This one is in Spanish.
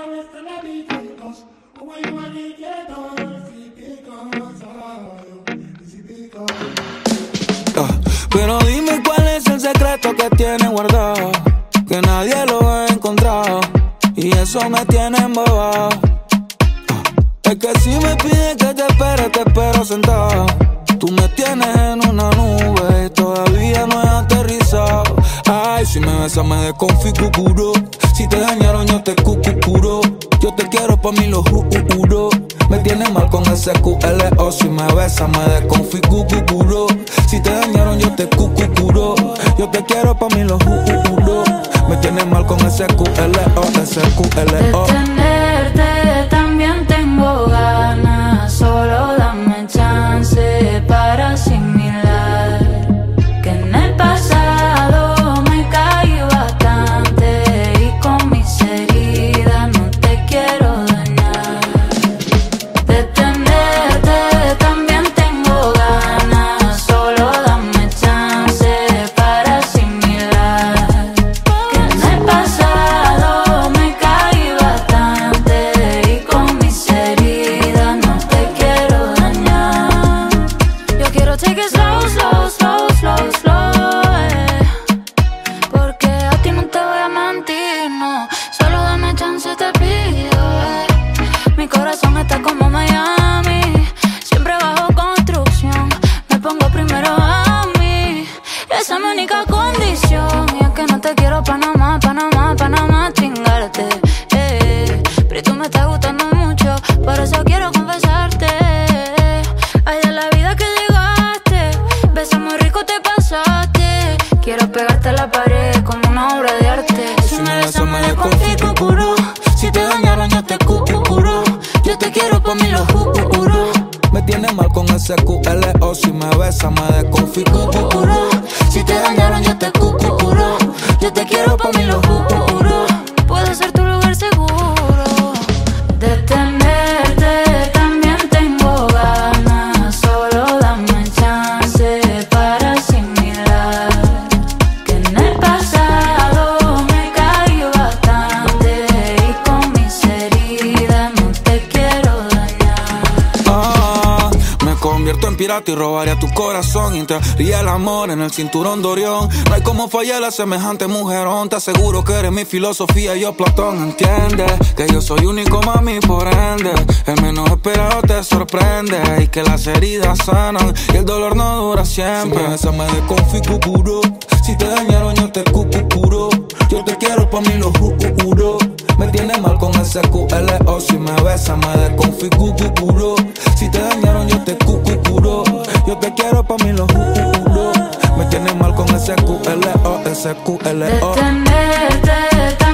Pero dime cuál es el secreto que tiene guardado, que nadie lo ha encontrado, y eso me tiene embobado. Es que si me pides que te espero sentado. Tú me tienes en una nube y todavía no he aterrizado. Ay, si me besas me desconfiguro. Si te dañaron yo te cucuro. Yo te quiero pa' mí lo juro. Me tienes mal con ese QLO. Si me besas me desconfiguro. Si te dañaron yo te cucuro. Yo te quiero pa' mí lo juro. Me tienes mal con ese QLO, ese QLO. De tenerte también tengo ganas. Solo dame chance para asimilar que en el pasado me caí bastante y con mis heridas no te quiero dañar. De tenerte también tengo ganas. Solo dame chance para asimilar que en el pasado me caí bastante y con mis heridas no te quiero dañar. Yo quiero take it slow, slow, slow, slow, slow, porque a ti no te voy a mentir, no. Solo dame chance, te pido, Mi corazón está como Miami, siempre bajo construcción. Me pongo primero a mí, esa es mi única condición. Y es que no te quiero pa' nada más, pa' nada más, pa' nada más chingarte, Pero tú me estás gustando mucho, por eso quiero confesarte. Ay, de la vida que llegaste, besos muy rico te pasaste. Quiero pegarte a la pared como una obra de arte. Si me besas me desconfiguro. Si te dañaron yo te curo. Yo te quiero pa' mí lo juro. Me tienes mal con ese QLO. Si me besas me desconfiguro. Si te dañaron yo te curo. Yo te quiero pa' mí lo juro. Puede ser tu lugar seguro. De tenerte también tengo ganas. Solo dame chance para asimilar que en el pasado me caí bastante y con mis heridas no te quiero dañar. Me convierto en pirata y robaría tu corazón. Entraría el amor en el cinturón de Orión. No hay como fallar a semejante mujerón. Te aseguro que eres mi filosofía y yo Platón. Entiende que yo soy único, mami, por ende. El menos esperado te sorprende. Y que las heridas sanan y el dolor no dura siempre. Si me besas me desconfiguro. Si te dañaron yo te curo. Yo te quiero pa' mí lo juro. Me tienes mal con ese QLO. Si me besas me desconfiguro. Si te dañaron yo te curo. Yo te quiero pa' mí lo juro. Me tienes mal con ese QLO, ese QLO. De tenerte